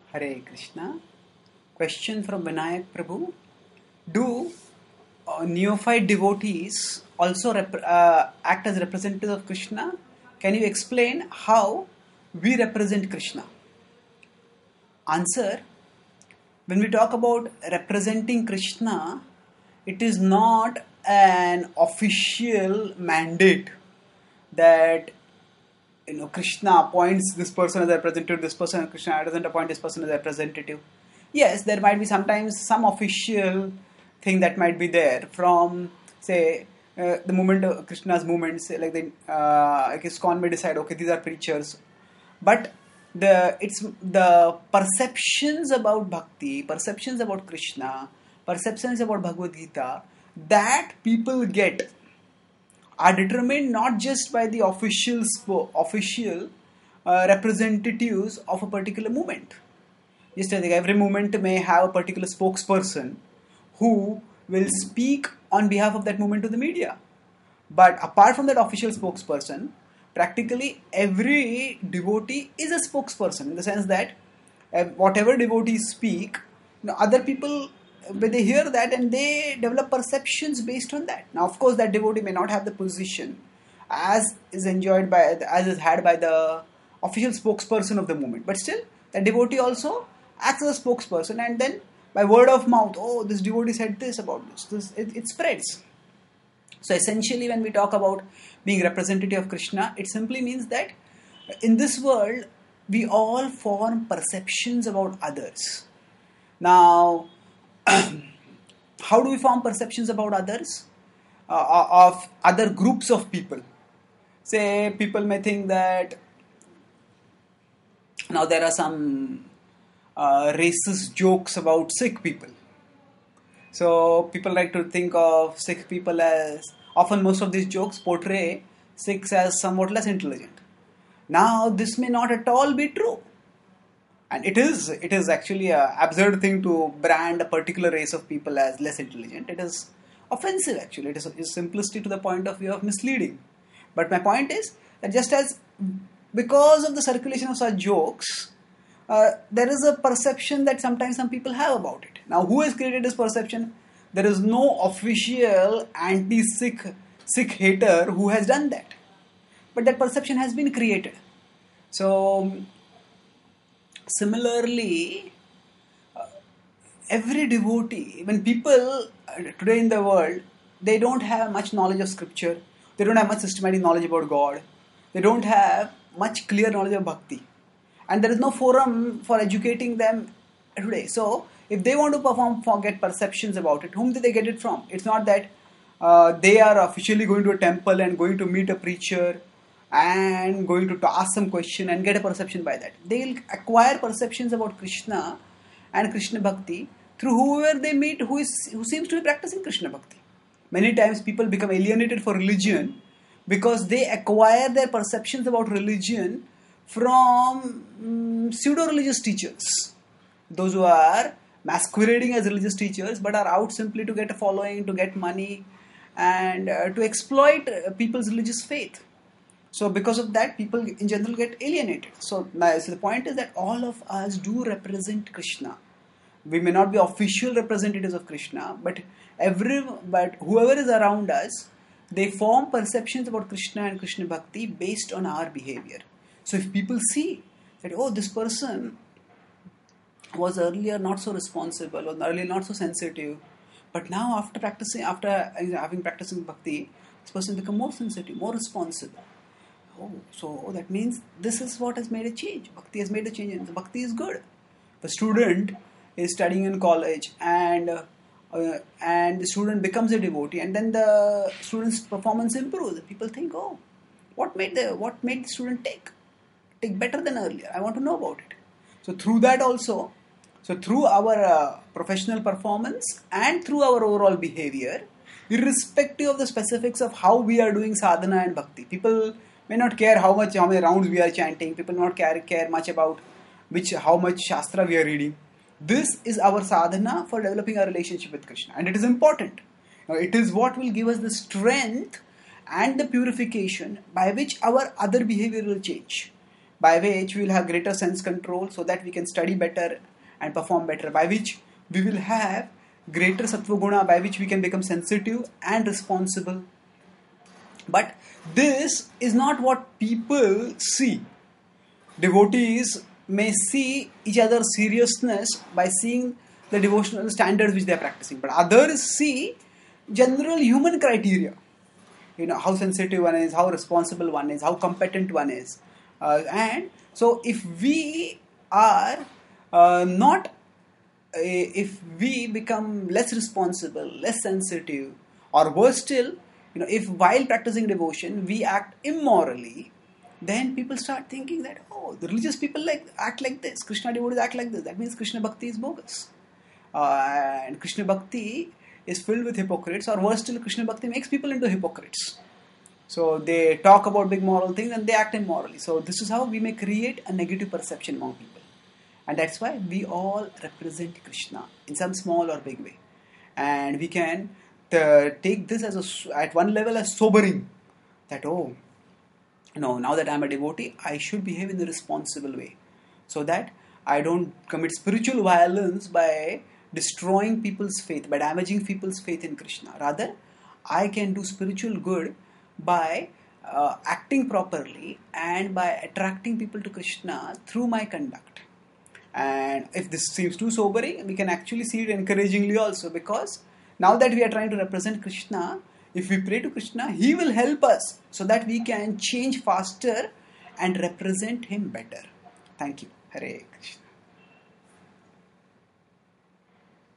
Hare Krishna. Question from Vinayak Prabhu. Do neophyte devotees also act as representatives of Krishna? Can you explain how we represent Krishna? Answer. When we talk about representing Krishna, it is not an official mandate that Krishna appoints this person as a representative, this person, Krishna doesn't appoint this person as a representative. Yes, there might be sometimes some official thing that might be there from, say, the movement of Krishna's movements, like ISKCON may decide, okay, these are preachers, but it's the perceptions about bhakti, perceptions about Krishna, perceptions about Bhagavad Gita that people get are determined not just by the official representatives of a particular movement. Just I think every movement may have a particular spokesperson who will speak on behalf of that movement to the media. But apart from that official spokesperson, practically every devotee is a spokesperson in the sense that whatever devotees speak, other people, when they hear that and they develop perceptions based on that. Now, of course, that devotee may not have the position as is had by the official spokesperson of the movement, but still, that devotee also acts as a spokesperson, and then by word of mouth, oh, this devotee said this about this, it spreads. So essentially, when we talk about being representative of Krishna, it simply means that in this world, we all form perceptions about others. Now, how do we form perceptions about others? Of other groups of people. Say, people may think that now there are some racist jokes about Sikh people. So people like to think of Sikh people as, often most of these jokes portray Sikhs as somewhat less intelligent. Now this may not at all be true. And it is actually an absurd thing to brand a particular race of people as less intelligent. It is offensive actually. It is simplicity to the point of view of misleading. But my point is that just as because of the circulation of such jokes, there is a perception that sometimes some people have about it. Now, who has created this perception? There is no official anti-Sikh hater who has done that. But that perception has been created. So, similarly, every devotee, when people today in the world, they don't have much knowledge of scripture, they don't have much systematic knowledge about God, they don't have much clear knowledge of bhakti, and there is no forum for educating them today. So, if they want to get perceptions about it, whom do they get it from? It's not that they are officially going to a temple and going to meet a preacher and going to ask some question and get a perception by that. They'll acquire perceptions about Krishna and Krishna Bhakti through whoever they meet who seems to be practicing Krishna Bhakti. Many times people become alienated for religion because they acquire their perceptions about religion from pseudo-religious teachers. Those who are masquerading as religious teachers but are out simply to get a following, to get money, and to exploit people's religious faith. So because of that, people in general get alienated. So the point is that all of us do represent Krishna. We may not be official representatives of Krishna, but whoever is around us, they form perceptions about Krishna and Krishna Bhakti based on our behavior. So if people see that, oh, this person was earlier not so responsible, or earlier not so sensitive, but now after having practicing Bhakti, this person become more sensitive, more responsible. Oh, so that means this is what has made a change. Bhakti has made a change, and Bhakti is good. The student is studying in college, and the student becomes a devotee, and then the student's performance improves. People think, oh, what made the student take better than earlier? I want to know about it. So through that also, through our professional performance and through our overall behavior, irrespective of the specifics of how we are doing sadhana and bhakti, people may not care how many rounds we are chanting. People may not care much about how much shastra we are reading. This is our sadhana for developing our relationship with Krishna, and it is important. Now, it is what will give us the strength and the purification by which our other behavior will change. by which we will have greater sense control so that we can study better and perform better, by which we will have greater sattva guna, by which we can become sensitive and responsible. But this is not what people see. Devotees may see each other's seriousness by seeing the devotional standards which they are practicing, but others see general human criteria. How sensitive one is, how responsible one is, how competent one is. And so if we are not, if we become less responsible, less sensitive, or worse still, if while practicing devotion we act immorally, then people start thinking that, oh, the religious people act like this, Krishna devotees act like this, that means Krishna Bhakti is bogus. And Krishna Bhakti is filled with hypocrites, or worse still, Krishna Bhakti makes people into hypocrites. So they talk about big moral things and they act immorally. So this is how we may create a negative perception among people. And that's why we all represent Krishna in some small or big way. And we can take this as at one level as sobering. That, oh, now that I'm a devotee, I should behave in a responsible way. So that I don't commit spiritual violence by destroying people's faith, by damaging people's faith in Krishna. Rather, I can do spiritual good by acting properly and by attracting people to Krishna through my conduct. And if this seems too sobering, we can actually see it encouragingly also, because now that we are trying to represent Krishna, if we pray to Krishna, He will help us so that we can change faster and represent Him better. Thank you. Hare Krishna.